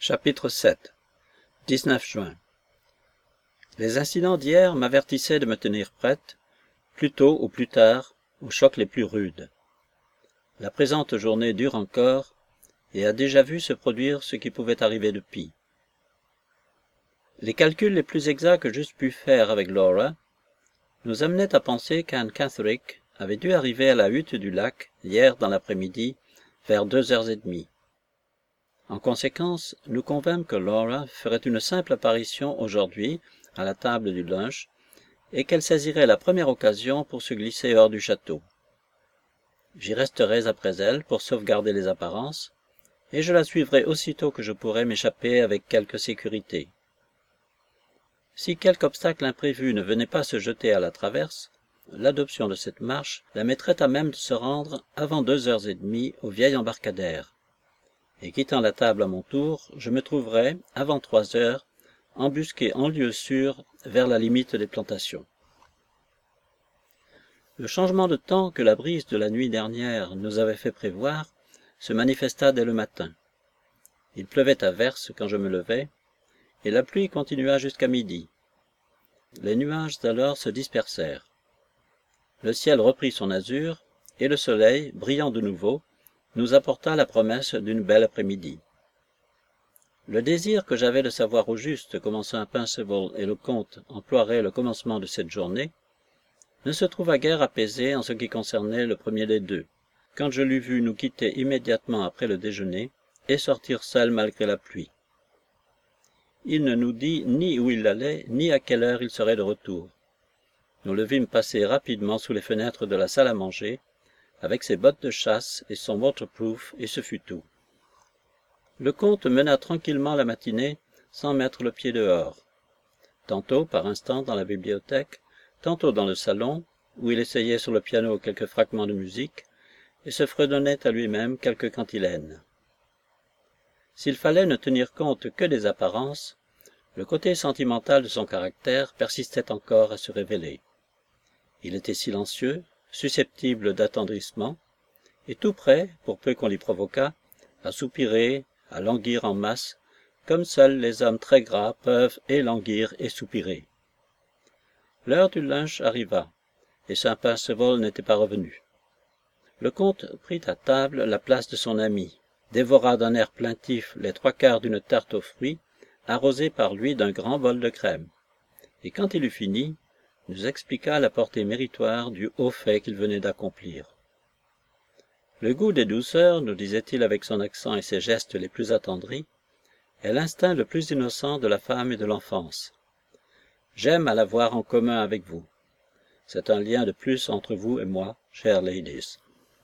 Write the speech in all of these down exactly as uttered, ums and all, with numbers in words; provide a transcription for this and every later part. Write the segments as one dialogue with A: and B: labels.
A: Chapitre sept. dix-neuf juin. Les incidents d'hier m'avertissaient de me tenir prête, plus tôt ou plus tard, aux chocs les plus rudes. La présente journée dure encore et a déjà vu se produire ce qui pouvait arriver de pis. Les calculs les plus exacts que j'eusse pu faire avec Laura nous amenaient à penser qu'Anne Catherick avait dû arriver à la hutte du lac hier dans l'après-midi vers deux heures et demie. En conséquence, nous convînmes que Laura ferait une simple apparition aujourd'hui à la table du lunch et qu'elle saisirait la première occasion pour se glisser hors du château. J'y resterais après elle pour sauvegarder les apparences et je la suivrai aussitôt que je pourrai m'échapper avec quelque sécurité. Si quelque obstacle imprévu ne venait pas se jeter à la traverse, l'adoption de cette marche la mettrait à même de se rendre avant deux heures et demie au vieil embarcadère. Et quittant la table à mon tour, je me trouverais, avant trois heures, embusqué en lieu sûr vers la limite des plantations. Le changement de temps que la brise de la nuit dernière nous avait fait prévoir se manifesta dès le matin. Il pleuvait à verse quand je me levai, et la pluie continua jusqu'à midi. Les nuages alors se dispersèrent. Le ciel reprit son azur, et le soleil, brillant de nouveau, nous apporta la promesse d'une belle après-midi. Le désir que j'avais de savoir au juste comment Sir Perceval et le comte emploieraient le commencement de cette journée ne se trouva guère apaisé en ce qui concernait le premier des deux, quand je l'eus vu nous quitter immédiatement après le déjeuner et sortir seul malgré la pluie. Il ne nous dit ni où il allait, ni à quelle heure il serait de retour. Nous le vîmes passer rapidement sous les fenêtres de la salle à manger, avec ses bottes de chasse et son waterproof, et ce fut tout. Le comte mena tranquillement la matinée sans mettre le pied dehors. Tantôt, par instant, dans la bibliothèque, tantôt dans le salon, où il essayait sur le piano quelques fragments de musique, et se fredonnait à lui-même quelques cantilènes. S'il fallait ne tenir compte que des apparences, le côté sentimental de son caractère persistait encore à se révéler. Il était silencieux, susceptible d'attendrissement, et tout prêt, pour peu qu'on l'y provoquât, à soupirer, à languir en masse, comme seuls les hommes très gras peuvent et languir et soupirer. L'heure du lunch arriva, et Sir Perceval n'était pas revenu. Le comte prit à table la place de son ami, dévora d'un air plaintif les trois quarts d'une tarte aux fruits, arrosée par lui d'un grand bol de crème, et quand il eut fini, nous expliqua la portée méritoire du haut fait qu'il venait d'accomplir. Le goût des douceurs, nous disait-il avec son accent et ses gestes les plus attendris, est l'instinct le plus innocent de la femme et de l'enfance. J'aime à l'avoir en commun avec vous. C'est un lien de plus entre vous et moi, chères ladies.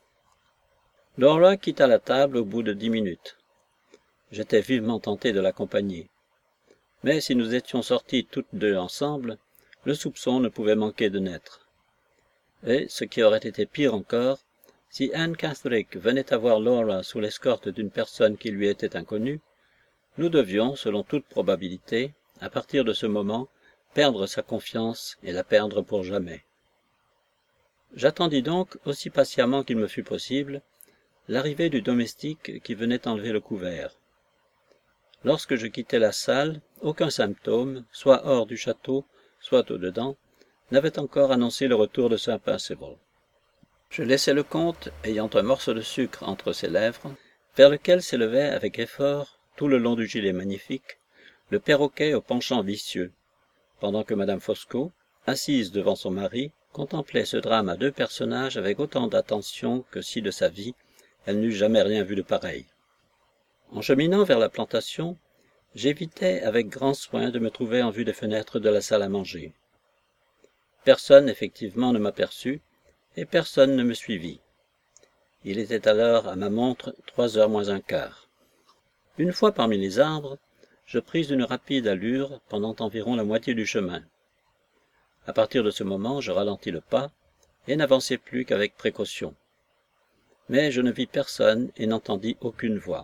A: Laura quitta la table au bout de dix minutes. J'étais vivement tenté de l'accompagner. Mais si nous étions sortis toutes deux ensemble, le soupçon ne pouvait manquer de naître. Et, ce qui aurait été pire encore, si Anne Catherick venait à voir Laura sous l'escorte d'une personne qui lui était inconnue, nous devions, selon toute probabilité, à partir de ce moment, perdre sa confiance et la perdre pour jamais. J'attendis donc, aussi patiemment qu'il me fut possible, l'arrivée du domestique qui venait enlever le couvert. Lorsque je quittai la salle, aucun symptôme, soit hors du château, soit au-dedans, n'avait encore annoncé le retour de Sir Perceval. Je laissai le comte, ayant un morceau de sucre entre ses lèvres, vers lequel s'élevait avec effort, tout le long du gilet magnifique, le perroquet au penchant vicieux, pendant que madame Foscot, assise devant son mari, contemplait ce drame à deux personnages avec autant d'attention que si de sa vie, elle n'eût jamais rien vu de pareil. En cheminant vers la plantation, j'évitais avec grand soin de me trouver en vue des fenêtres de la salle à manger. Personne, effectivement, ne m'aperçut, et personne ne me suivit. Il était alors, à ma montre, trois heures moins un quart. Une fois parmi les arbres, je pris une rapide allure pendant environ la moitié du chemin. À partir de ce moment, je ralentis le pas, et n'avançai plus qu'avec précaution. Mais je ne vis personne et n'entendis aucune voix.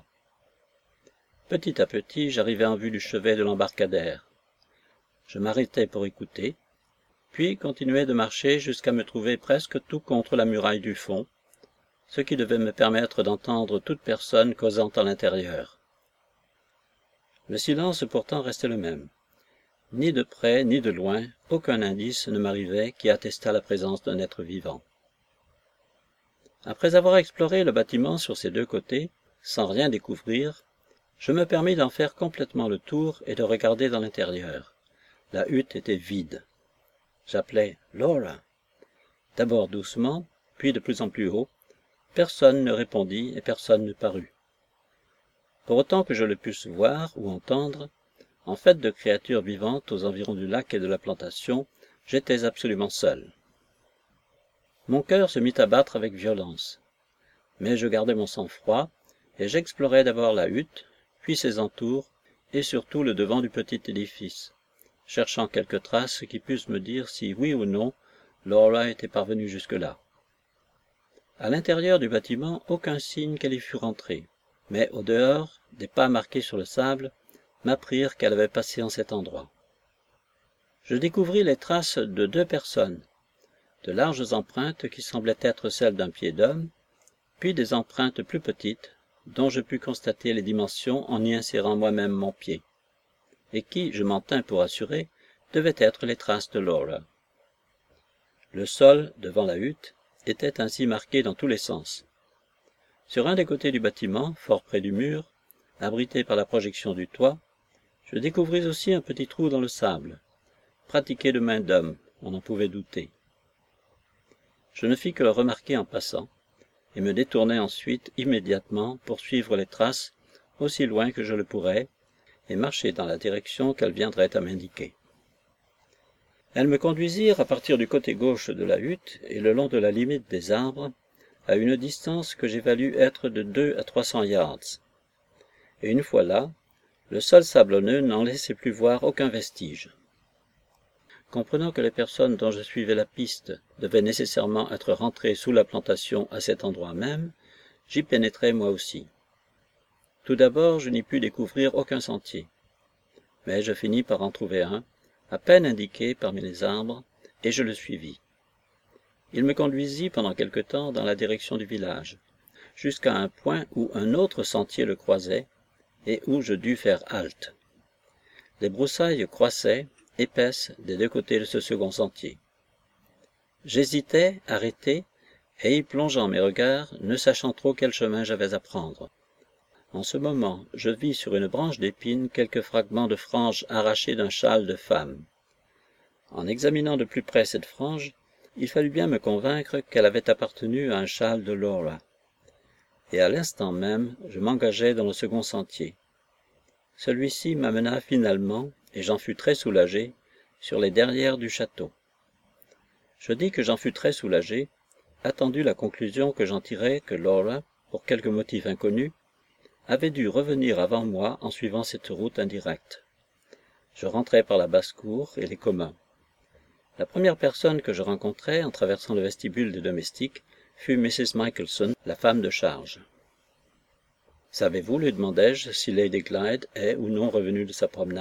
A: Petit à petit, j'arrivai en vue du chevet de l'embarcadère. Je m'arrêtai pour écouter, puis continuai de marcher jusqu'à me trouver presque tout contre la muraille du fond, ce qui devait me permettre d'entendre toute personne causant à l'intérieur. Le silence pourtant restait le même. Ni de près ni de loin, aucun indice ne m'arrivait qui attestât la présence d'un être vivant. Après avoir exploré le bâtiment sur ses deux côtés, sans rien découvrir, je me permis d'en faire complètement le tour et de regarder dans l'intérieur. La hutte était vide. J'appelai « Laura ». D'abord doucement, puis de plus en plus haut. Personne ne répondit et personne ne parut. Pour autant que je le pusse voir ou entendre, en fait de créatures vivantes aux environs du lac et de la plantation, j'étais absolument seul. Mon cœur se mit à battre avec violence, mais je gardai mon sang-froid et j'explorai d'abord la hutte, puis ses entours et surtout le devant du petit édifice, cherchant quelques traces qui pussent me dire si oui ou non Laura était parvenue jusque-là. À l'intérieur du bâtiment, aucun signe qu'elle y fût rentrée, mais au dehors, des pas marqués sur le sable m'apprirent qu'elle avait passé en cet endroit. Je découvris les traces de deux personnes, de larges empreintes qui semblaient être celles d'un pied d'homme, puis des empreintes plus petites, dont je pus constater les dimensions en y insérant moi-même mon pied, et qui, je m'en tins pour assurer, devaient être les traces de Laura. Le sol, devant la hutte, était ainsi marqué dans tous les sens. Sur un des côtés du bâtiment, fort près du mur, abrité par la projection du toit, je découvris aussi un petit trou dans le sable, pratiqué de main d'homme, on en pouvait douter. Je ne fis que le remarquer en passant, et me détournai ensuite immédiatement pour suivre les traces aussi loin que je le pourrais, et marcher dans la direction qu'elles viendraient à m'indiquer. Elles me conduisirent à partir du côté gauche de la hutte et le long de la limite des arbres, à une distance que j'évalue être de deux à trois cents yards. Et une fois là, le sol sablonneux n'en laissait plus voir aucun vestige. Comprenant que les personnes dont je suivais la piste devaient nécessairement être rentrées sous la plantation à cet endroit même, j'y pénétrai moi aussi. Tout d'abord, je n'y pus découvrir aucun sentier, mais je finis par en trouver un, à peine indiqué parmi les arbres, et je le suivis. Il me conduisit pendant quelque temps dans la direction du village, jusqu'à un point où un autre sentier le croisait, et où je dus faire halte. Les broussailles croissaient, épaisses, des deux côtés de ce second sentier. J'hésitais, arrêté, et y plongeant mes regards, ne sachant trop quel chemin j'avais à prendre. En ce moment, je vis sur une branche d'épine quelques fragments de franges arrachés d'un châle de femme. En examinant de plus près cette frange, il fallut bien me convaincre qu'elle avait appartenu à un châle de Laura. Et à l'instant même, je m'engageai dans le second sentier. Celui-ci m'amena finalement, et j'en fus très soulagé, sur les derrières du château. Je dis que j'en fus très soulagé, attendu la conclusion que j'en tirai que Laura, pour quelque motif inconnu, avait dû revenir avant moi en suivant cette route indirecte. Je rentrai par la basse-cour et les communs. La première personne que je rencontrai en traversant le vestibule des domestiques fut Missus Michelson, la femme de charge. « Savez-vous, lui demandai-je, si Lady Glyde est ou non revenue de sa promenade? »«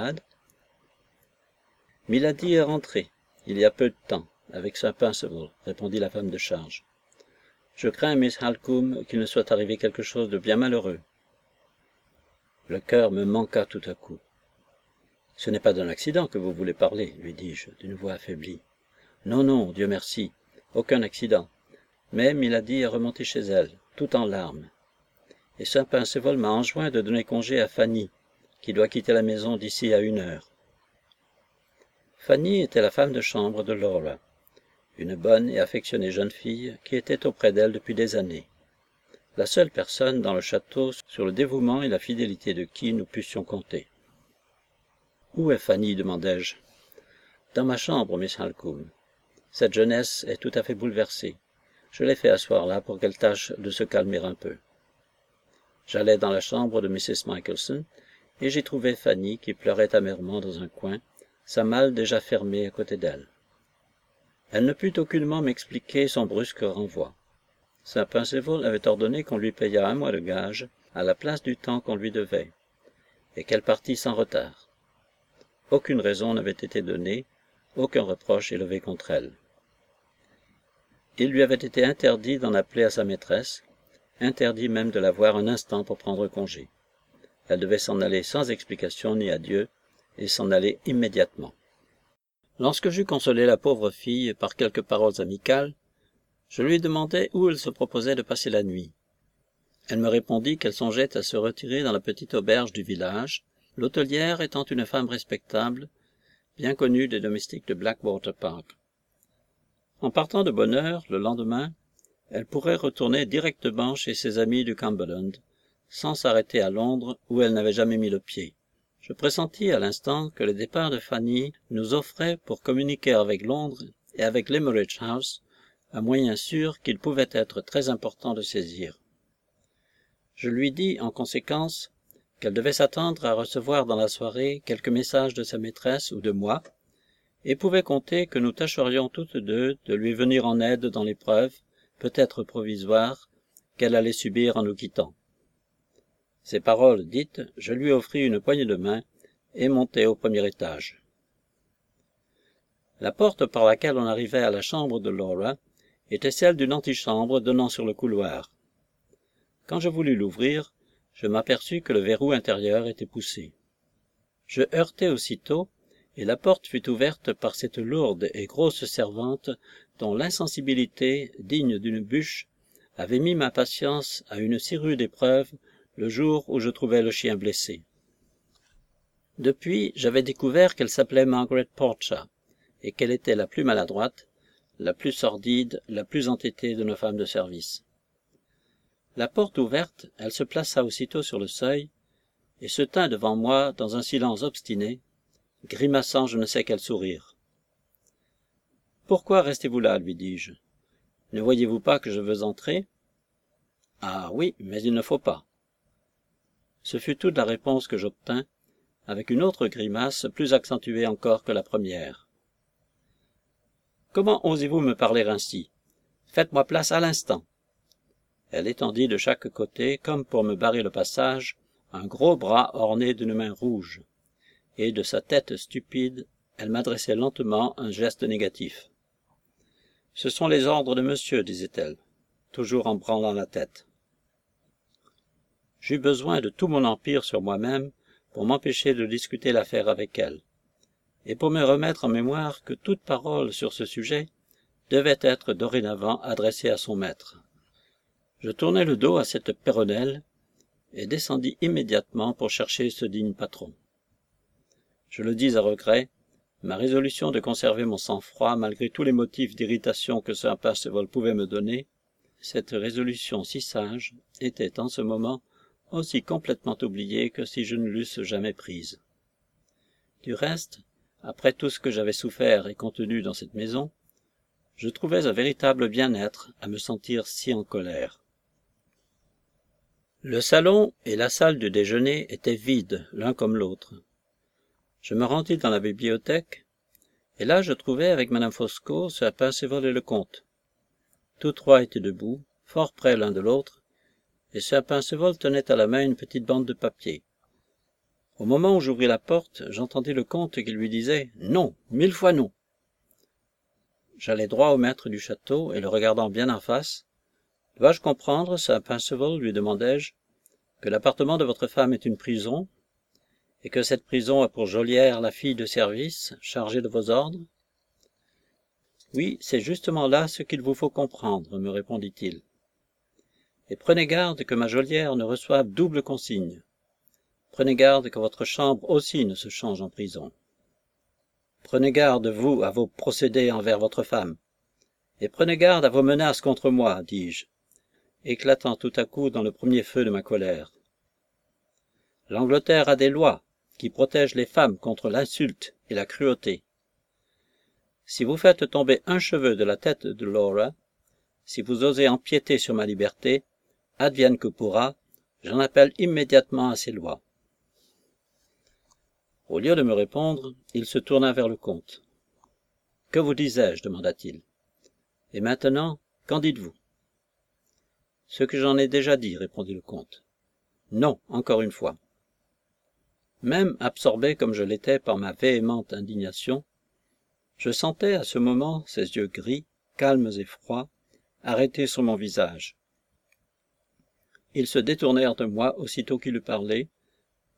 A: Milady est rentrée, il y a peu de temps, avec Sir Perceval, » répondit la femme de charge. « Je crains, Miss Halcombe, qu'il ne soit arrivé quelque chose de bien malheureux. » Le cœur me manqua tout à coup. « Ce n'est pas d'un accident que vous voulez parler, lui dis-je, d'une voix affaiblie. « Non, non, Dieu merci, aucun accident. Mais Milady est remontée chez elle, tout en larmes. Et Sir Perceval m'a enjoint de donner congé à Fanny, qui doit quitter la maison d'ici à une heure. » Fanny était la femme de chambre de Laura, une bonne et affectionnée jeune fille qui était auprès d'elle depuis des années. La seule personne dans le château sur le dévouement et la fidélité de qui nous pussions compter. « Où est Fanny ?» demandai-je. « Dans ma chambre, Miss Halcombe. Cette jeunesse est tout à fait bouleversée. Je l'ai fait asseoir là pour qu'elle tâche de se calmer un peu. » J'allai dans la chambre de Missus Michelson, et j'y trouvai Fanny qui pleurait amèrement dans un coin, sa malle déjà fermée à côté d'elle. Elle ne put aucunement m'expliquer son brusque renvoi. Sir Perceval avait ordonné qu'on lui payât un mois de gage à la place du temps qu'on lui devait, et qu'elle partît sans retard. Aucune raison n'avait été donnée, aucun reproche élevé contre elle. Il lui avait été interdit d'en appeler à sa maîtresse, interdit même de la voir un instant pour prendre congé. Elle devait s'en aller sans explication ni adieu, et s'en aller immédiatement. Lorsque j'eus consolé la pauvre fille par quelques paroles amicales, je lui demandai où elle se proposait de passer la nuit. Elle me répondit qu'elle songeait à se retirer dans la petite auberge du village, l'hôtelière étant une femme respectable, bien connue des domestiques de Blackwater Park. En partant de bonne heure, le lendemain, elle pourrait retourner directement chez ses amis du Cumberland, sans s'arrêter à Londres où elle n'avait jamais mis le pied. Je pressentis à l'instant que le départ de Fanny nous offrait pour communiquer avec Londres et avec l'Emeridge House un moyen sûr qu'il pouvait être très important de saisir. Je lui dis en conséquence qu'elle devait s'attendre à recevoir dans la soirée quelques messages de sa maîtresse ou de moi, et pouvait compter que nous tâcherions toutes deux de lui venir en aide dans l'épreuve, peut-être provisoire, qu'elle allait subir en nous quittant. Ces paroles dites, je lui offris une poignée de main et montai au premier étage. La porte par laquelle on arrivait à la chambre de Laura était celle d'une antichambre donnant sur le couloir. Quand je voulus l'ouvrir, je m'aperçus que le verrou intérieur était poussé. Je heurtai aussitôt, et la porte fut ouverte par cette lourde et grosse servante dont l'insensibilité, digne d'une bûche, avait mis ma patience à une si rude épreuve le jour où je trouvai le chien blessé. Depuis, j'avais découvert qu'elle s'appelait Margaret Portia, et qu'elle était la plus maladroite, la plus sordide, la plus entêtée de nos femmes de service. La porte ouverte, elle se plaça aussitôt sur le seuil, et se tint devant moi dans un silence obstiné, grimaçant je ne sais quel sourire. « Pourquoi restez-vous là » lui dis-je. « Ne voyez-vous pas que je veux entrer ?»« Ah oui, mais il ne faut pas. » Ce fut toute la réponse que j'obtins, avec une autre grimace plus accentuée encore que la première. « Comment osez-vous me parler ainsi? Faites-moi place à l'instant. » Elle étendit de chaque côté, comme pour me barrer le passage, un gros bras orné d'une main rouge, et de sa tête stupide, elle m'adressait lentement un geste négatif. « Ce sont les ordres de monsieur, disait-elle, toujours en branlant la tête. » J'eus besoin de tout mon empire sur moi-même pour m'empêcher de discuter l'affaire avec elle, et pour me remettre en mémoire que toute parole sur ce sujet devait être dorénavant adressée à son maître. Je tournai le dos à cette péronnelle et descendis immédiatement pour chercher ce digne patron. Je le dis à regret, ma résolution de conserver mon sang-froid malgré tous les motifs d'irritation que Sir Perceval pouvait me donner, cette résolution si sage était en ce moment aussi complètement oubliée que si je ne l'eusse jamais prise. Du reste, après tout ce que j'avais souffert et contenu dans cette maison, je trouvais un véritable bien-être à me sentir si en colère. Le salon et la salle du déjeuner étaient vides l'un comme l'autre. Je me rendis dans la bibliothèque, et là je trouvai avec madame Foscot Sir Perceval et le comte. Tous trois étaient debout, fort près l'un de l'autre, et Sir Perceval tenait à la main une petite bande de papier. Au moment où j'ouvris la porte, j'entendis le comte qui lui disait « Non, mille fois non !» J'allai droit au maître du château, et le regardant bien en face, « Dois-je comprendre, Sir Perceval, lui demandai-je, que l'appartement de votre femme est une prison, et que cette prison a pour geôlière la fille de service, chargée de vos ordres ?»« Oui, c'est justement là ce qu'il vous faut comprendre, me répondit-il. Et prenez garde que ma geôlière ne reçoive double consigne. Prenez garde que votre chambre aussi ne se change en prison. Prenez garde, vous, à vos procédés envers votre femme. Et prenez garde à vos menaces contre moi, dis-je, éclatant tout à coup dans le premier feu de ma colère. L'Angleterre a des lois qui protègent les femmes contre l'insulte et la cruauté. Si vous faites tomber un cheveu de la tête de Laura, si vous osez empiéter sur ma liberté, advienne que pourra, j'en appelle immédiatement à ces lois. » Au lieu de me répondre, il se tourna vers le comte. « Que vous disais-je » demanda-t-il. « Et maintenant, qu'en dites-vous » ? « Ce que j'en ai déjà dit, répondit le comte. « Non, encore une fois. » Même absorbé comme je l'étais par ma véhémente indignation, je sentais à ce moment ses yeux gris, calmes et froids, arrêtés sur mon visage. Ils se détournèrent de moi aussitôt qu'il eut parlé,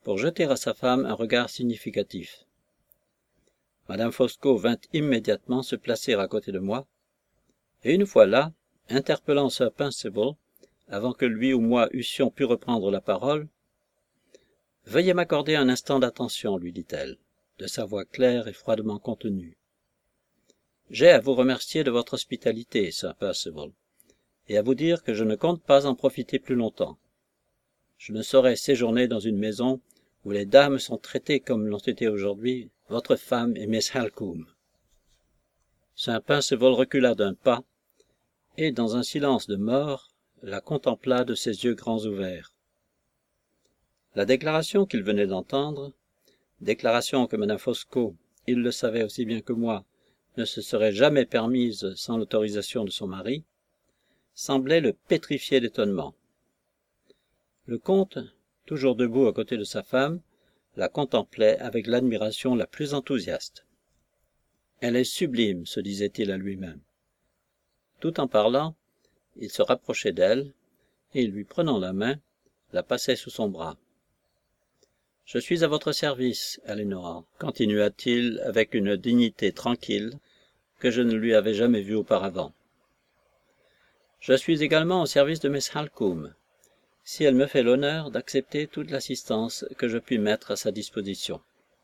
A: pour jeter à sa femme un regard significatif. Madame Fosco vint immédiatement se placer à côté de moi, et une fois là, interpellant Sir Percival, avant que lui ou moi eussions pu reprendre la parole, « Veuillez m'accorder un instant d'attention, lui dit-elle, de sa voix claire et froidement contenue. J'ai à vous remercier de votre hospitalité, Sir Percival, et à vous dire que je ne compte pas en profiter plus longtemps. Je ne saurais séjourner dans une maison où les dames sont traitées comme l'ont été aujourd'hui votre femme et Miss Halcombe. » Sir Percival recula d'un pas, et, dans un silence de mort, la contempla de ses yeux grands ouverts. La déclaration qu'il venait d'entendre, déclaration que Madame Fosco, il le savait aussi bien que moi, ne se serait jamais permise sans l'autorisation de son mari, semblait le pétrifier d'étonnement. Le comte, toujours debout à côté de sa femme, la contemplait avec l'admiration la plus enthousiaste. « Elle est sublime, se disait-il à lui-même. » Tout en parlant, il se rapprochait d'elle, et lui prenant la main, la passait sous son bras. « Je suis à votre service, Eleanor, continua-t-il avec une dignité tranquille que je ne lui avais jamais vue auparavant. Je suis également au service de Miss Halcombe, si elle me fait l'honneur d'accepter toute l'assistance que je puis mettre à sa disposition. »«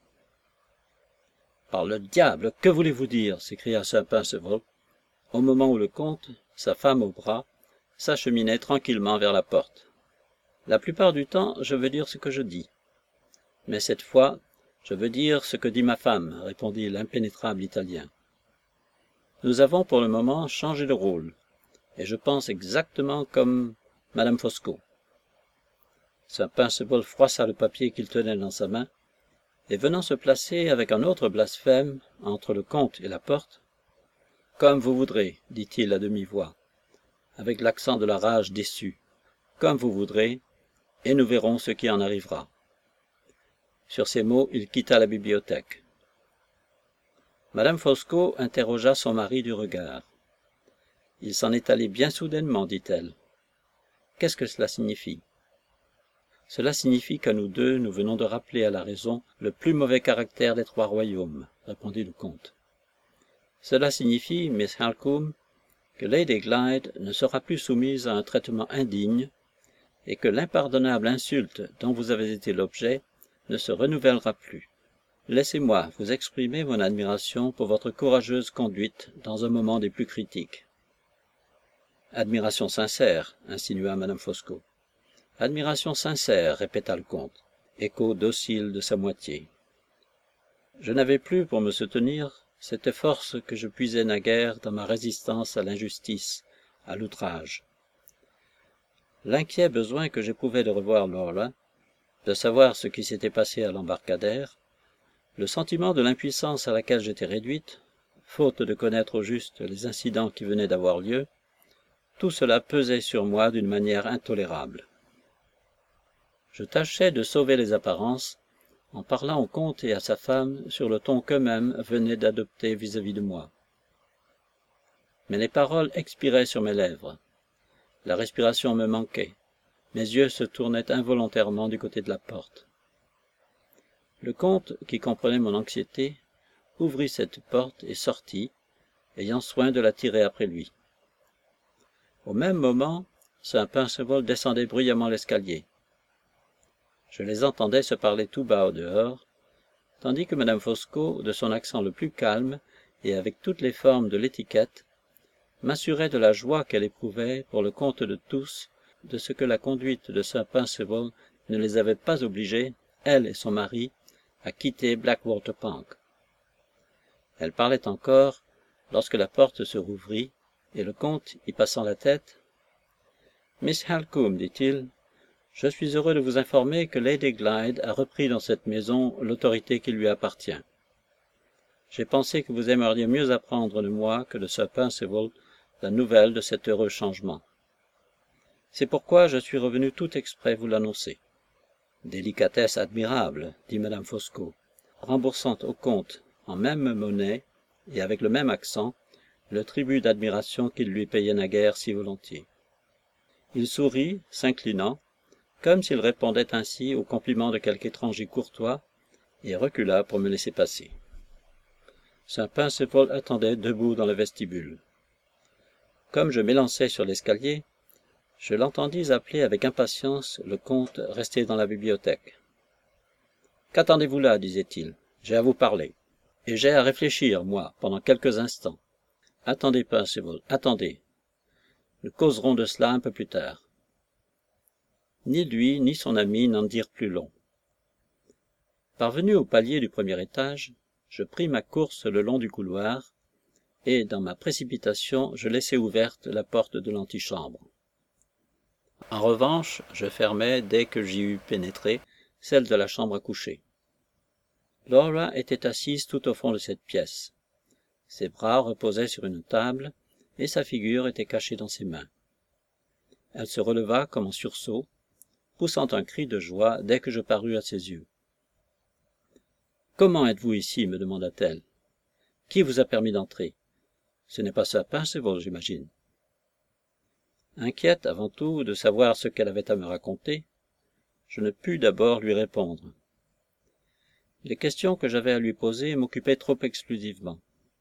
A: Par le diable, que voulez-vous dire » s'écria Sir Percival, au moment où le comte, sa femme au bras, s'acheminait tranquillement vers la porte. « La plupart du temps, je veux dire ce que je dis. Mais cette fois, je veux dire ce que dit ma femme, répondit l'impénétrable Italien. Nous avons pour le moment changé de rôle, et je pense exactement comme Madame Fosco. » Sir Percival froissa le papier qu'il tenait dans sa main, et venant se placer avec un autre blasphème entre le comte et la porte, « Comme vous voudrez, dit-il à demi-voix, avec l'accent de la rage déçue, comme vous voudrez, et nous verrons ce qui en arrivera. » Sur ces mots, il quitta la bibliothèque. Madame Fosco interrogea son mari du regard. « Il s'en est allé bien soudainement, dit-elle. Qu'est-ce que cela signifie ? » « Cela signifie qu'à nous deux, nous venons de rappeler à la raison le plus mauvais caractère des trois royaumes, répondit le comte. Cela signifie, Miss Halcombe, que Lady Glyde ne sera plus soumise à un traitement indigne, et que l'impardonnable insulte dont vous avez été l'objet ne se renouvellera plus. Laissez-moi vous exprimer mon admiration pour votre courageuse conduite dans un moment des plus critiques. »« Admiration sincère, insinua Madame Fosco. »« Admiration sincère, répéta le comte, écho docile de sa moitié. Je n'avais plus pour me soutenir cette force que je puisais naguère dans ma résistance à l'injustice, à l'outrage. L'inquiet besoin que j'éprouvais de revoir Laura, de savoir ce qui s'était passé à l'embarcadère, le sentiment de l'impuissance à laquelle j'étais réduite, faute de connaître au juste les incidents qui venaient d'avoir lieu, tout cela pesait sur moi d'une manière intolérable. Je tâchais de sauver les apparences en parlant au comte et à sa femme sur le ton qu'eux-mêmes venaient d'adopter vis-à-vis de moi. Mais les paroles expiraient sur mes lèvres. La respiration me manquait. Mes yeux se tournaient involontairement du côté de la porte. Le comte, qui comprenait mon anxiété, ouvrit cette porte et sortit, ayant soin de la tirer après lui. Au même moment, Sir Percival descendait bruyamment l'escalier. Je les entendais se parler tout bas au dehors, tandis que Madame Fosco, de son accent le plus calme et avec toutes les formes de l'étiquette, m'assurait de la joie qu'elle éprouvait pour le compte de tous de ce que la conduite de Sir Percival ne les avait pas obligés, elle et son mari, à quitter Blackwater Park. Elle parlait encore lorsque la porte se rouvrit et le comte, y passant la tête, « Miss Halcombe, dit-il, je suis heureux de vous informer que Lady Glyde a repris dans cette maison l'autorité qui lui appartient. J'ai pensé que vous aimeriez mieux apprendre de moi que de Sir Percival la nouvelle de cet heureux changement. C'est pourquoi je suis revenu tout exprès vous l'annoncer. »« Délicatesse admirable, dit Madame Fosco, remboursant au comte en même monnaie et avec le même accent le tribut d'admiration qu'il lui payait naguère si volontiers. Il sourit, s'inclinant, comme s'il répondait ainsi au compliment de quelque étranger courtois, et recula pour me laisser passer. Sir Perceval attendait debout dans le vestibule. Comme je m'élançais sur l'escalier, je l'entendis appeler avec impatience le comte resté dans la bibliothèque. « Qu'attendez-vous là, disait-il, j'ai à vous parler. Et j'ai à réfléchir, moi, pendant quelques instants. Attendez, Perceval, attendez. Nous causerons de cela un peu plus tard. » Ni lui, ni son ami n'en dirent plus long. Parvenu au palier du premier étage, je pris ma course le long du couloir, et, dans ma précipitation, je laissai ouverte la porte de l'antichambre. En revanche, je fermai, dès que j'y eus pénétré, celle de la chambre à coucher. Laura était assise tout au fond de cette pièce. Ses bras reposaient sur une table, et sa figure était cachée dans ses mains. Elle se releva comme en sursaut, poussant un cri de joie dès que je parus à ses yeux. « Comment êtes-vous ici » me demanda-t-elle. « Qui vous a permis d'entrer? Ce n'est pas Sir Perceval, j'imagine. » Inquiète avant tout de savoir ce qu'elle avait à me raconter, je ne pus d'abord lui répondre. Les questions que j'avais à lui poser m'occupaient trop exclusivement.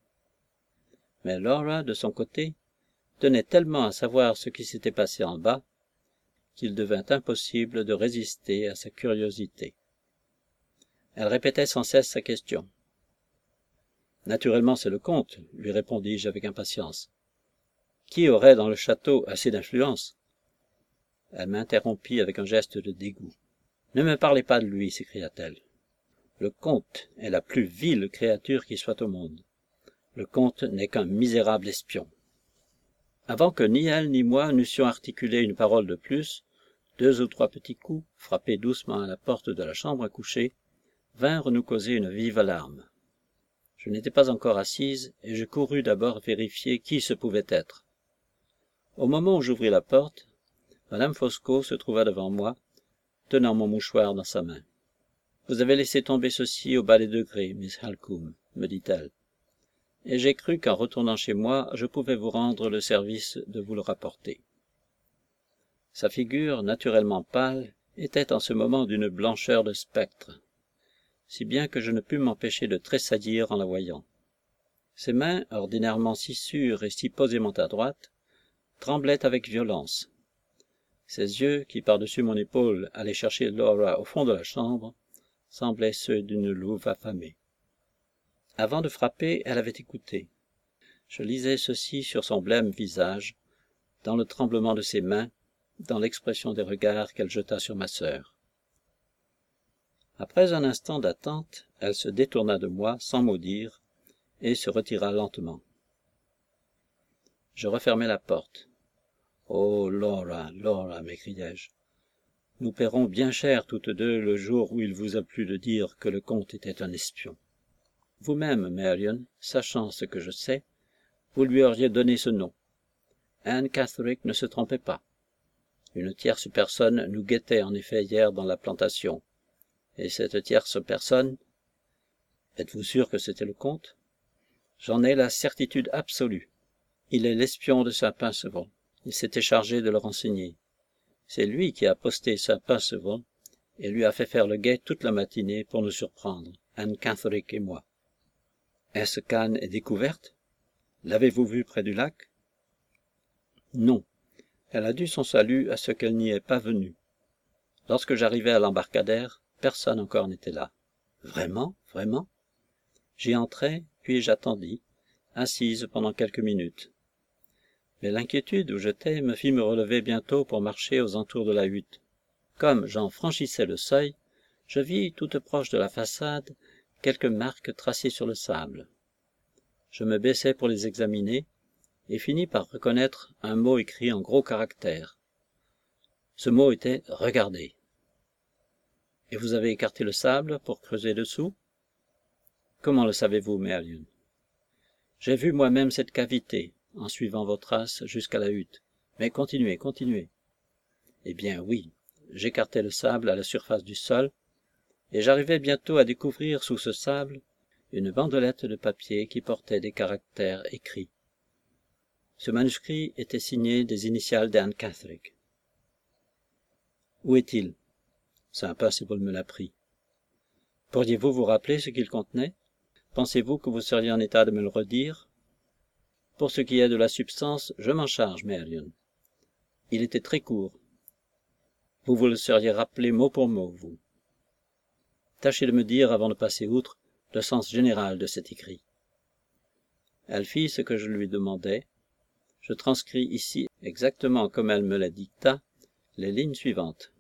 A: Mais Laura, de son côté, tenait tellement à savoir ce qui s'était passé en bas, qu'il devint impossible de résister à sa curiosité. Elle répétait sans cesse sa question. « Naturellement, c'est le comte, » lui répondis-je avec impatience. « Qui aurait dans le château assez d'influence ?» Elle m'interrompit avec un geste de dégoût. « Ne me parlez pas de lui, s'écria-t-elle. Le comte est la plus vile créature qui soit au monde. Le comte n'est qu'un misérable espion. » Avant que ni elle ni moi n'eussions articulé une parole de plus, deux ou trois petits coups, frappés doucement à la porte de la chambre à coucher, vinrent nous causer une vive alarme. Je n'étais pas encore assise, et je courus d'abord vérifier qui ce pouvait être. Au moment où j'ouvris la porte, Madame Foscot se trouva devant moi, tenant mon mouchoir dans sa main. « Vous avez laissé tomber ceci au bas des degrés, Miss Halcombe, me dit-elle, et j'ai cru qu'en retournant chez moi, je pouvais vous rendre le service de vous le rapporter. » Sa figure, naturellement pâle, était en ce moment d'une blancheur de spectre, si bien que je ne pus m'empêcher de tressaillir en la voyant. Ses mains, ordinairement si sûres et si posément à droite, tremblaient avec violence. Ses yeux, qui par-dessus mon épaule allaient chercher Laura au fond de la chambre, semblaient ceux d'une louve affamée. Avant de frapper, elle avait écouté. Je lisais ceci sur son blême visage, dans le tremblement de ses mains, dans l'expression des regards qu'elle jeta sur ma sœur. Après un instant d'attente, elle se détourna de moi sans mot dire, et se retira lentement. Je refermai la porte. « Oh, Laura, Laura, m'écriai-je, nous paierons bien cher toutes deux le jour où il vous a plu de dire que le comte était un espion. Vous-même, Marion, sachant ce que je sais, vous lui auriez donné ce nom. Anne Catherick ne se trompait pas. Une tierce personne nous guettait en effet hier dans la plantation. Et cette tierce personne, êtes-vous sûr que c'était le comte? J'en ai la certitude absolue. Il est l'espion de Sir Perceval. Il s'était chargé de le renseigner. C'est lui qui a posté Sir Perceval et lui a fait faire le guet toute la matinée pour nous surprendre, Anne Catherick et moi. Est-ce qu'Anne est découverte? L'avez-vous vue près du lac? Non. Elle a dû son salut à ce qu'elle n'y est pas venue. Lorsque j'arrivai à l'embarcadère, personne encore n'était là. Vraiment? Vraiment? J'y entrai, puis j'attendis, assise pendant quelques minutes. Mais l'inquiétude où j'étais me fit me relever bientôt pour marcher aux entours de la hutte. Comme j'en franchissais le seuil, je vis, toute proche de la façade, quelques marques tracées sur le sable. Je me baissai pour les examiner, et finis par reconnaître un mot écrit en gros caractères. Ce mot était « Regardez ». « Et vous avez écarté le sable pour creuser dessous ?»« Comment le savez-vous, Marion ?»« J'ai vu moi-même cette cavité, en suivant vos traces jusqu'à la hutte. Mais continuez, continuez. » « Eh bien, oui, j'écartai le sable à la surface du sol, et j'arrivai bientôt à découvrir sous ce sable une bandelette de papier qui portait des caractères écrits. Ce manuscrit était signé des initiales d'Anne Catherick. Où est-il? Saint Perceval me l'a pris. Pourriez-vous vous rappeler ce qu'il contenait? Pensez-vous que vous seriez en état de me le redire? Pour ce qui est de la substance, je m'en charge, Marion. Il était très court. Vous vous le seriez rappelé mot pour mot, vous. Tâchez de me dire, avant de passer outre, le sens général de cet écrit. Elle fit ce que je lui demandais. Je transcris ici, exactement comme elle me la dicta, les lignes suivantes.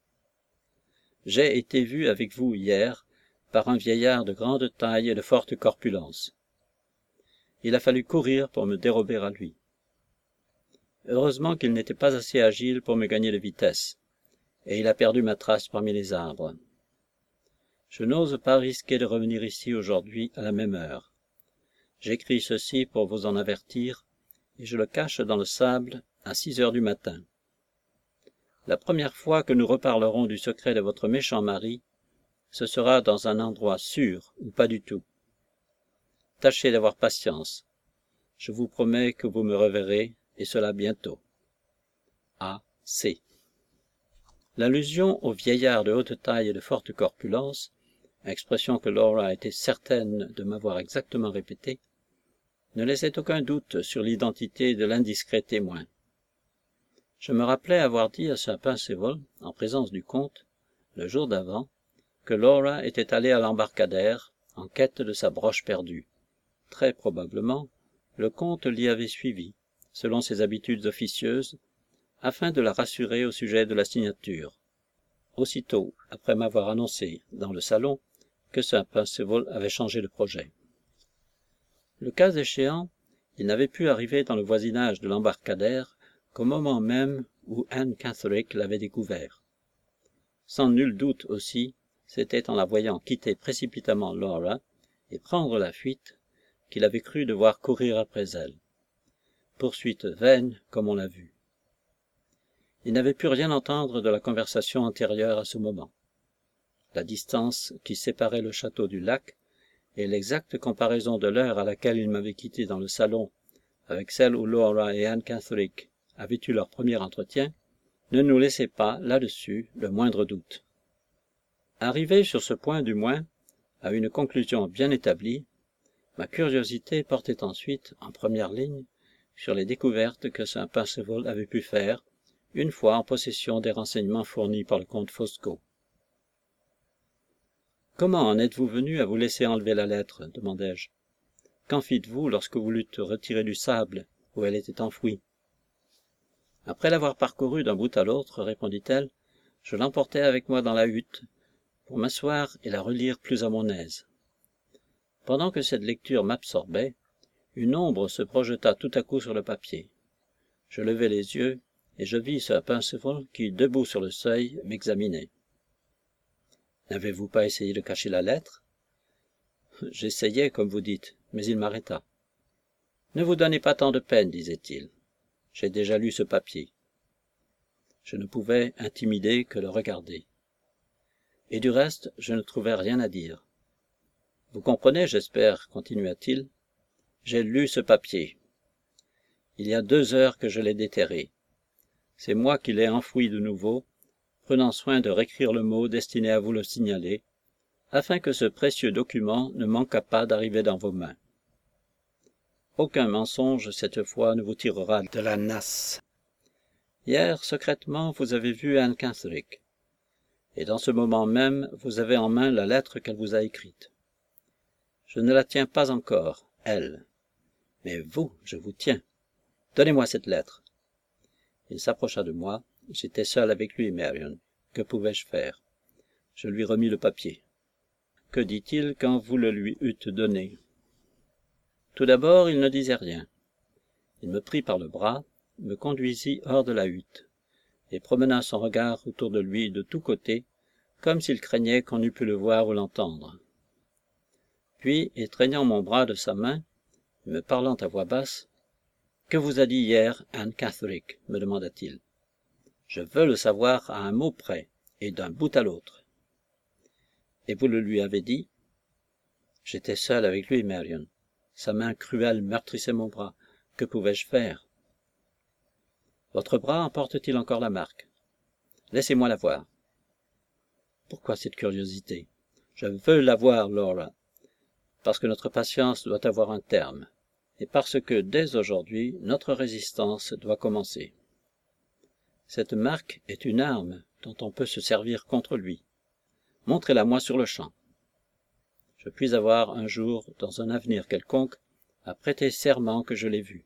A: J'ai été vu avec vous hier par un vieillard de grande taille et de forte corpulence. Il a fallu courir pour me dérober à lui. Heureusement qu'il n'était pas assez agile pour me gagner de vitesse, et il a perdu ma trace parmi les arbres. Je n'ose pas risquer de revenir ici aujourd'hui à la même heure. J'écris ceci pour vous en avertir, et je le cache dans le sable à six heures du matin. La première fois que nous reparlerons du secret de votre méchant mari, ce sera dans un endroit sûr ou pas du tout. Tâchez d'avoir patience. Je vous promets que vous me reverrez, et cela bientôt. A. C. L'allusion au vieillard de haute taille et de forte corpulence, expression que Laura était certaine de m'avoir exactement répétée, ne laissait aucun doute sur l'identité de l'indiscret témoin. Je me rappelais avoir dit à Sir Perceval, en présence du comte, le jour d'avant, que Laura était allée à l'embarcadère en quête de sa broche perdue. Très probablement, le comte l'y avait suivie, selon ses habitudes officieuses, afin de la rassurer au sujet de la signature. Aussitôt après m'avoir annoncé, dans le salon, que Sir Perceval avait changé de projet. Le cas échéant, il n'avait pu arriver dans le voisinage de l'embarcadère qu'au moment même où Anne Catherick l'avait découvert. Sans nul doute aussi, c'était en la voyant quitter précipitamment Laura et prendre la fuite qu'il avait cru devoir courir après elle. Poursuite vaine, comme on l'a vu. Il n'avait pu rien entendre de la conversation antérieure à ce moment. La distance qui séparait le château du lac et l'exacte comparaison de l'heure à laquelle il m'avait quitté dans le salon avec celle où Laura et Anne Catherick avaient eu leur premier entretien, ne nous laissaient pas, là-dessus, le moindre doute. Arrivé sur ce point du moins, à une conclusion bien établie, ma curiosité portait ensuite, en première ligne, sur les découvertes que Sir Perceval avait pu faire, une fois en possession des renseignements fournis par le comte Foscot. « Comment en êtes-vous venu à vous laisser enlever la lettre ?» demandai-je. « Qu'en fîtes-vous lorsque vous l'eûtes retirée du sable où elle était enfouie ?» Après l'avoir parcourue d'un bout à l'autre, répondit-elle, je l'emportai avec moi dans la hutte, pour m'asseoir et la relire plus à mon aise. Pendant que cette lecture m'absorbait, une ombre se projeta tout à coup sur le papier. Je levai les yeux, et je vis Sir Perceval qui, debout sur le seuil, m'examinait. « N'avez-vous pas essayé de cacher la lettre ?»« J'essayais, comme vous dites, mais il m'arrêta. »« Ne vous donnez pas tant de peine, disait-il. J'ai déjà lu ce papier. » Je ne pouvais intimider que le regarder. Et du reste, je ne trouvais rien à dire. « Vous comprenez, j'espère, continua-t-il. J'ai lu ce papier. Il y a deux heures que je l'ai déterré. C'est moi qui l'ai enfoui de nouveau, prenant soin de réécrire le mot destiné à vous le signaler, afin que ce précieux document ne manquât pas d'arriver dans vos mains. Aucun mensonge, cette fois, ne vous tirera de la nasse. Hier, secrètement, vous avez vu Anne Catherick, et dans ce moment même, vous avez en main la lettre qu'elle vous a écrite. Je ne la tiens pas encore, elle. Mais vous, je vous tiens. Donnez-moi cette lettre. Il s'approcha de moi. J'étais seul avec lui, Marion. Que pouvais-je faire? Je lui remis le papier. Que dit-il quand vous le lui eûtes donné? Tout d'abord, il ne disait rien. Il me prit par le bras, me conduisit hors de la hutte, et promena son regard autour de lui de tous côtés, comme s'il craignait qu'on eût pu le voir ou l'entendre. Puis, étreignant mon bras de sa main, et me parlant à voix basse, « Que vous a dit hier Anne Catherick ?» me demanda-t-il. « Je veux le savoir à un mot près, et d'un bout à l'autre. »« Et vous le lui avez dit ?» J'étais seul avec lui, Marion. Sa main cruelle meurtrissait mon bras. Que pouvais-je faire? Votre bras en porte-t-il encore la marque? Laissez-moi la voir. Pourquoi cette curiosité? Je veux la voir, Laura, parce que notre patience doit avoir un terme, et parce que, dès aujourd'hui, notre résistance doit commencer. Cette marque est une arme dont on peut se servir contre lui. Montrez-la-moi sur le champ. Je puis avoir un jour, dans un avenir quelconque, à prêter serment que je l'ai vue.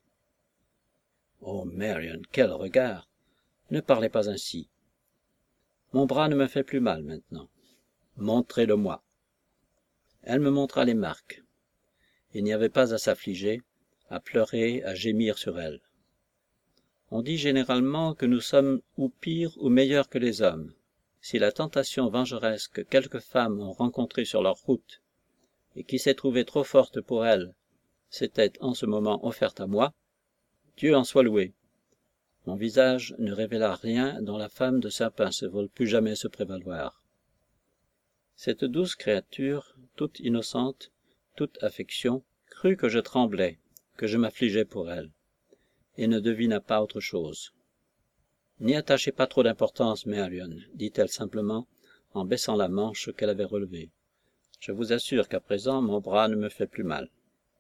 A: Oh, Marion, quel regard! Ne parlez pas ainsi. Mon bras ne me fait plus mal maintenant. Montrez-le-moi. Elle me montra les marques. Il n'y avait pas à s'affliger, à pleurer, à gémir sur elles. On dit généralement que nous sommes ou pires ou meilleurs que les hommes. Si la tentation vengeresse que quelques femmes ont rencontrée sur leur route, et qui s'est trouvée trop forte pour elles, s'était en ce moment offerte à moi, Dieu en soit loué. Mon visage ne révéla rien dont la femme de Saint-Pins ne veuille plus jamais se prévaloir. Cette douce créature, toute innocente, toute affection, crut que je tremblais, que je m'affligeais pour elle, et ne devina pas autre chose. N'y attachez pas trop d'importance, Marion, dit-elle simplement, en baissant la manche qu'elle avait relevée. Je vous assure qu'à présent mon bras ne me fait plus mal.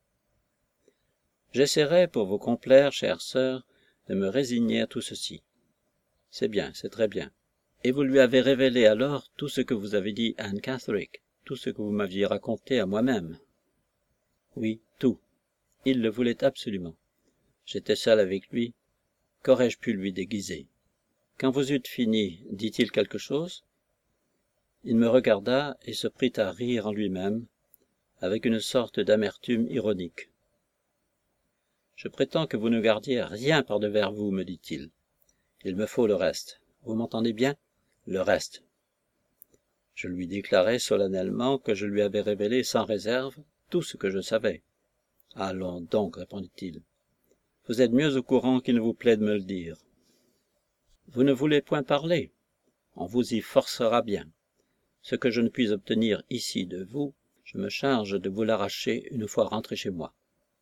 A: J'essaierai, pour vous complaire, chère sœur, de me résigner à tout ceci. C'est bien, c'est très bien. Et vous lui avez révélé alors tout ce que vous avez dit à Anne Catherick, tout ce que vous m'aviez raconté à moi-même. Oui, tout. Il le voulait absolument. J'étais seul avec lui. Qu'aurais-je pu lui déguiser? Quand vous eûtes fini, dit-il quelque chose? Il me regarda et se prit à rire en lui-même, avec une sorte d'amertume ironique. Je prétends que vous ne gardiez rien par-devers vous, me dit-il. Il me faut le reste. Vous m'entendez bien? Le reste. Je lui déclarai solennellement que je lui avais révélé sans réserve tout ce que je savais. Allons donc, répondit-il. Vous êtes mieux au courant qu'il ne vous plaît de me le dire. Vous ne voulez point parler. On vous y forcera bien. Ce que je ne puis obtenir ici de vous, je me charge de vous l'arracher une fois rentré chez moi.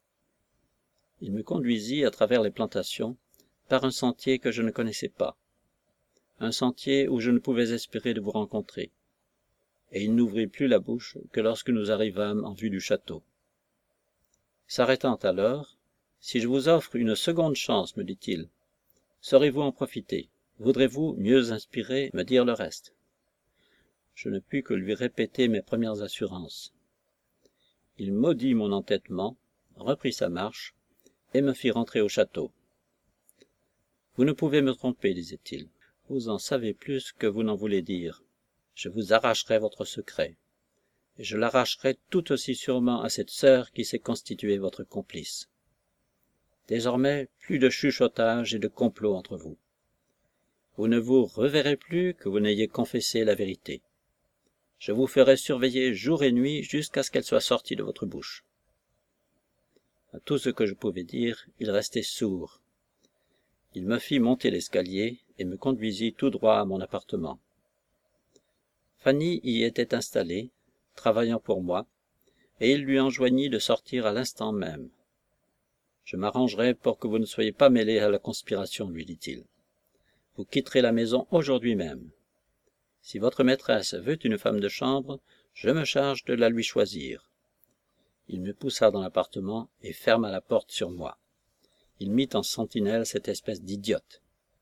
A: Il me conduisit à travers les plantations, par un sentier que je ne connaissais pas, un sentier où je ne pouvais espérer de vous rencontrer, et il n'ouvrit plus la bouche que lorsque nous arrivâmes en vue du château. S'arrêtant alors, « Si je vous offre une seconde chance, me dit-il, saurez-vous en profiter? Voudrez-vous, mieux inspiré, me dire le reste ?» Je ne pus que lui répéter mes premières assurances. Il maudit mon entêtement, reprit sa marche, et me fit rentrer au château. « Vous ne pouvez me tromper, disait-il. Vous en savez plus que vous n'en voulez dire. Je vous arracherai votre secret, et je l'arracherai tout aussi sûrement à cette sœur qui s'est constituée votre complice. Désormais, plus de chuchotage et de complot entre vous. Vous ne vous reverrez plus que vous n'ayez confessé la vérité. Je vous ferai surveiller jour et nuit jusqu'à ce qu'elle soit sortie de votre bouche. » À tout ce que je pouvais dire, il restait sourd. Il me fit monter l'escalier et me conduisit tout droit à mon appartement. Fanny y était installée, travaillant pour moi, et il lui enjoignit de sortir à l'instant même. « Je m'arrangerai pour que vous ne soyez pas mêlé à la conspiration, lui dit-il. Vous quitterez la maison aujourd'hui même. Si votre maîtresse veut une femme de chambre, je me charge de la lui choisir. » Il me poussa dans l'appartement et ferma la porte sur moi. Il mit en sentinelle cette espèce d'idiote.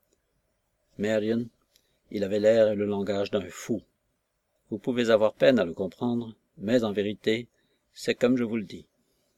A: Marion, il avait l'air et le langage d'un fou. Vous pouvez avoir peine à le comprendre, mais en vérité, c'est comme je vous le dis.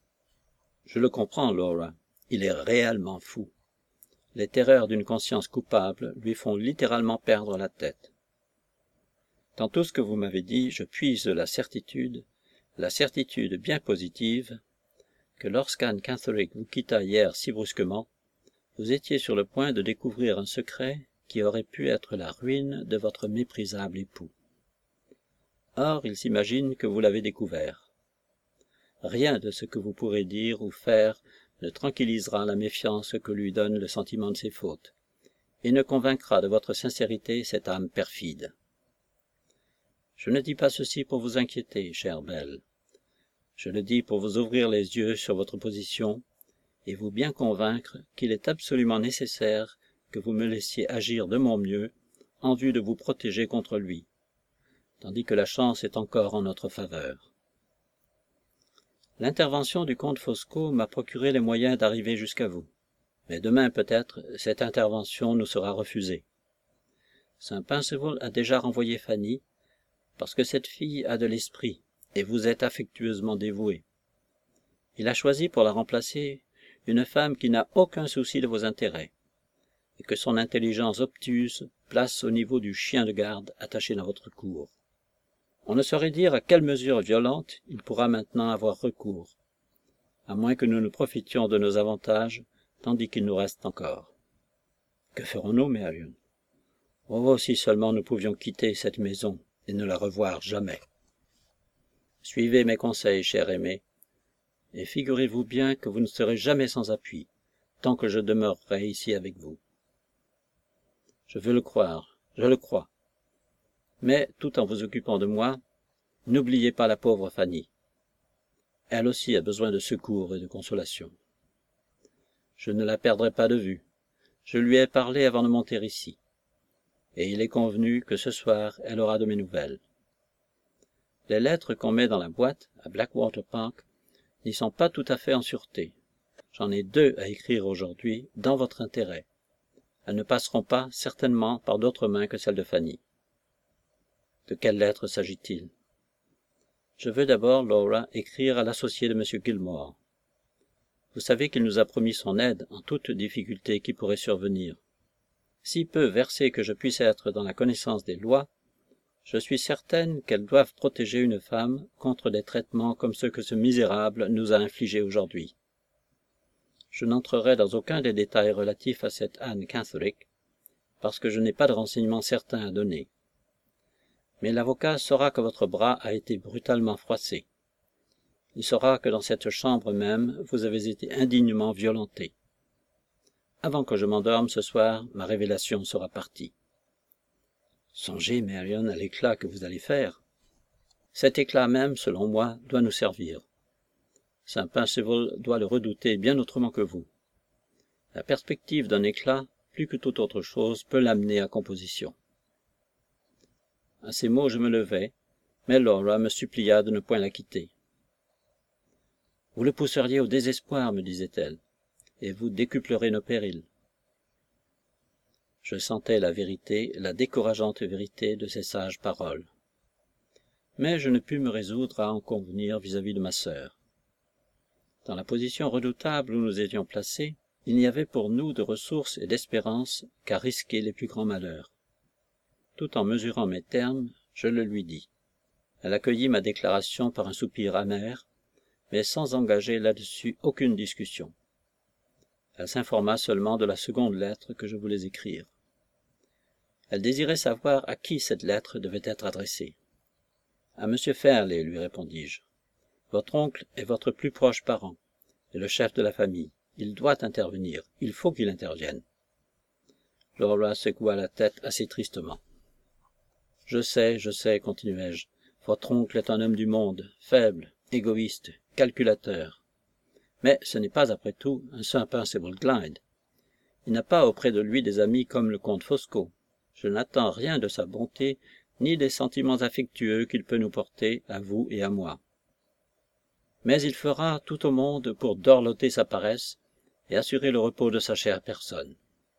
A: Je le comprends, Laura. Il est réellement fou. Les terreurs d'une conscience coupable lui font littéralement perdre la tête. Dans tout ce que vous m'avez dit, je puise la certitude, la certitude bien positive, que lorsqu'Anne Catherick vous quitta hier si brusquement, vous étiez sur le point de découvrir un secret qui aurait pu être la ruine de votre méprisable époux. Or, il s'imagine que vous l'avez découvert. Rien de ce que vous pourrez dire ou faire ne tranquillisera la méfiance que lui donne le sentiment de ses fautes, et ne convaincra de votre sincérité cette âme perfide. Je ne dis pas ceci pour vous inquiéter, chère belle. Je le dis pour vous ouvrir les yeux sur votre position et vous bien convaincre qu'il est absolument nécessaire que vous me laissiez agir de mon mieux en vue de vous protéger contre lui, tandis que la chance est encore en notre faveur. L'intervention du comte Foscot m'a procuré les moyens d'arriver jusqu'à vous, mais demain peut-être cette intervention nous sera refusée. Saint Perceval a déjà renvoyé Fanny, parce que cette fille a de l'esprit, et vous êtes affectueusement dévoué. Il a choisi pour la remplacer une femme qui n'a aucun souci de vos intérêts, et que son intelligence obtuse place au niveau du chien de garde attaché dans votre cour. On ne saurait dire à quelle mesure violente il pourra maintenant avoir recours, à moins que nous ne profitions de nos avantages, tandis qu'il nous reste encore. Que ferons-nous, Marion? Oh, si seulement nous pouvions quitter cette maison et ne la revoir jamais. Suivez mes conseils, cher aimé, et figurez-vous bien que vous ne serez jamais sans appui, tant que je demeurerai ici avec vous. Je veux le croire, je le crois. Mais, tout en vous occupant de moi, n'oubliez pas la pauvre Fanny. Elle aussi a besoin de secours et de consolation. Je ne la perdrai pas de vue. Je lui ai parlé avant de monter ici, et il est convenu que ce soir elle aura de mes nouvelles. Les lettres qu'on met dans la boîte, à Blackwater Park, n'y sont pas tout à fait en sûreté. J'en ai deux à écrire aujourd'hui, dans votre intérêt. Elles ne passeront pas, certainement, par d'autres mains que celles de Fanny. De quelles lettres s'agit-il? Je veux d'abord, Laura, écrire à l'associé de M. Gilmore. Vous savez qu'il nous a promis son aide en toute difficulté qui pourrait survenir. Si peu versée que je puisse être dans la connaissance des lois, je suis certaine qu'elles doivent protéger une femme contre des traitements comme ceux que ce misérable nous a infligés aujourd'hui. Je n'entrerai dans aucun des détails relatifs à cette Anne Catherick, parce que je n'ai pas de renseignements certains à donner. Mais l'avocat saura que votre bras a été brutalement froissé. Il saura que dans cette chambre même, vous avez été indignement violenté. Avant que je m'endorme ce soir, ma révélation sera partie. Songez, Marion, à l'éclat que vous allez faire. Cet éclat même, selon moi, doit nous servir. Saint Perceval doit le redouter bien autrement que vous. La perspective d'un éclat, plus que toute autre chose, peut l'amener à composition. À ces mots, je me levai, mais Laura me supplia de ne point la quitter. Vous le pousseriez au désespoir, me disait-elle, et vous décuplerez nos périls. Je sentais la vérité, la décourageante vérité de ces sages paroles. Mais je ne pus me résoudre à en convenir vis-à-vis de ma sœur. Dans la position redoutable où nous étions placés, il n'y avait pour nous de ressources et d'espérance qu'à risquer les plus grands malheurs. Tout en mesurant mes termes, je le lui dis. Elle accueillit ma déclaration par un soupir amer, mais sans engager là-dessus aucune discussion. Elle s'informa seulement de la seconde lettre que je voulais écrire. Elle désirait savoir à qui cette lettre devait être adressée. « À Monsieur Fairley, lui répondis-je. Votre oncle est votre plus proche parent, et le chef de la famille. Il doit intervenir. Il faut qu'il intervienne. » Laura secoua la tête assez tristement. « Je sais, je sais, continuai-je. Votre oncle est un homme du monde, faible, égoïste, calculateur. Mais ce n'est pas, après tout, un Saint Perceval Glyde. Il n'a pas auprès de lui des amis comme le comte Foscot. Je n'attends rien de sa bonté, ni des sentiments affectueux qu'il peut nous porter, à vous et à moi. Mais il fera tout au monde pour dorloter sa paresse et assurer le repos de sa chère personne.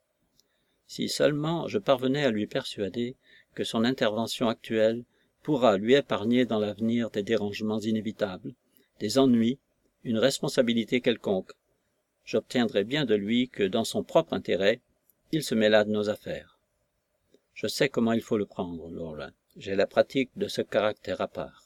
A: Si seulement je parvenais à lui persuader que son intervention actuelle pourra lui épargner dans l'avenir des dérangements inévitables, des ennuis, une responsabilité quelconque, j'obtiendrai bien de lui que, dans son propre intérêt, il se mêla de nos affaires. Je sais comment il faut le prendre, Laura. J'ai la pratique de ce caractère à part.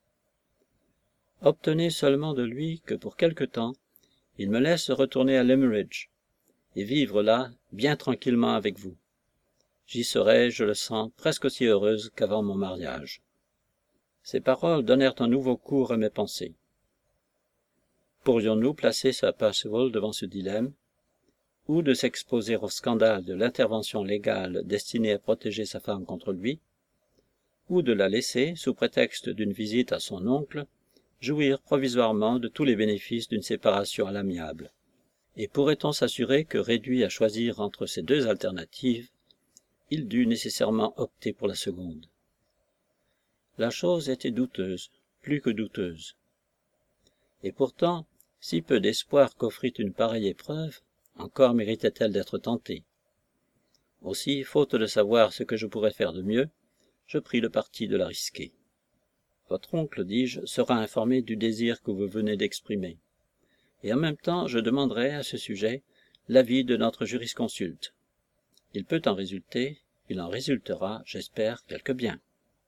A: Obtenez seulement de lui que, pour quelque temps, il me laisse retourner à Limmeridge, et vivre là, bien tranquillement avec vous. J'y serai, je le sens, presque aussi heureuse qu'avant mon mariage. Ces paroles donnèrent un nouveau cours à mes pensées. Pourrions-nous placer Sir Perceval devant ce dilemme, ou de s'exposer au scandale de l'intervention légale destinée à protéger sa femme contre lui, ou de la laisser, sous prétexte d'une visite à son oncle, jouir provisoirement de tous les bénéfices d'une séparation à l'amiable. Et pourrait-on s'assurer que, réduit à choisir entre ces deux alternatives, il dut nécessairement opter pour la seconde. La chose était douteuse, plus que douteuse. Et pourtant, si peu d'espoir qu'offrit une pareille épreuve, encore méritait-elle d'être tentée. Aussi, faute de savoir ce que je pourrais faire de mieux, je pris le parti de la risquer. Votre oncle, dis-je, sera informé du désir que vous venez d'exprimer, et en même temps je demanderai à ce sujet l'avis de notre jurisconsulte. Il peut en résulter, il en résultera, j'espère, quelque bien.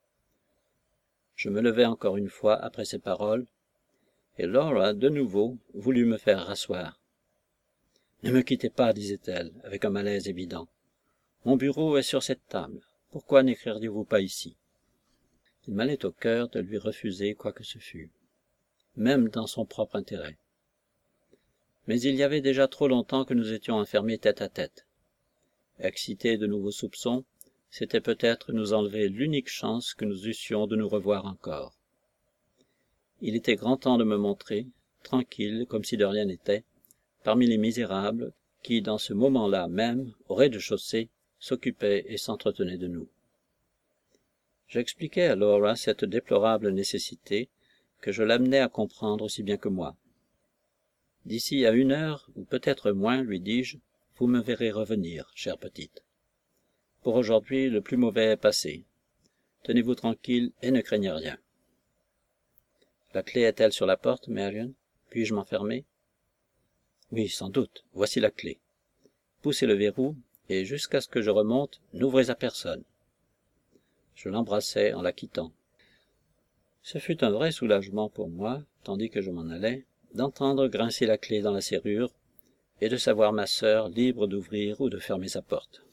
A: Je me levai encore une fois après ces paroles, et Laura, de nouveau, voulut me faire rasseoir. « Ne me quittez pas, disait-elle, avec un malaise évident. Mon bureau est sur cette table. Pourquoi n'écririez-vous pas ici ?» Il m'allait au cœur de lui refuser quoi que ce fût, même dans son propre intérêt. Mais il y avait déjà trop longtemps que nous étions enfermés tête à tête. Exciter de nouveaux soupçons, c'était peut-être nous enlever l'unique chance que nous eussions de nous revoir encore. Il était grand temps de me montrer, tranquille, comme si de rien n'était, parmi les misérables qui, dans ce moment-là même, au rez-de-chaussée, s'occupaient et s'entretenaient de nous. J'expliquai à Laura cette déplorable nécessité, que je l'amenai à comprendre aussi bien que moi. « D'ici à une heure, ou peut-être moins, lui dis-je, vous me verrez revenir, chère petite. Pour aujourd'hui, le plus mauvais est passé. Tenez-vous tranquille et ne craignez rien. » La clé est-elle sur la porte, Marion? Puis-je m'enfermer? Oui, sans doute. Voici la clé. Poussez le verrou, et jusqu'à ce que je remonte, n'ouvrez à personne. Je l'embrassai en la quittant. Ce fut un vrai soulagement pour moi, tandis que je m'en allais, d'entendre grincer la clé dans la serrure, et de savoir ma sœur libre d'ouvrir ou de fermer sa porte.